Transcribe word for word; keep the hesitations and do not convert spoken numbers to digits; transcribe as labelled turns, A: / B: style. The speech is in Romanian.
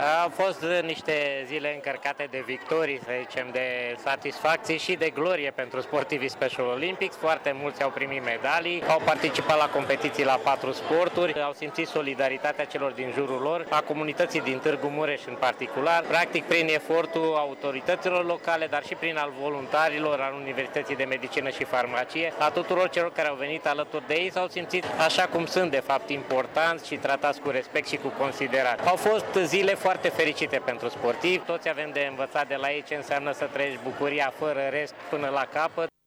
A: Au fost niște zile încărcate de victorii, să zicem, de satisfacție și de glorie pentru sportivii Special Olympics. Foarte mulți au primit medalii, au participat la competiții la patru sporturi, au simțit solidaritatea celor din jurul lor, a comunității din Târgu Mureș în particular, practic prin efortul autorităților locale, dar și prin al voluntarilor, al Universității de Medicină și Farmacie, a tuturor celor care au venit alături de ei, s-au simțit așa cum sunt, de fapt, importanți și tratați cu respect și cu considerare. Au fost zile foarte fericite pentru sportivi, toți avem de învățat de la ei ce înseamnă să trăiești bucuria fără rest până la capăt.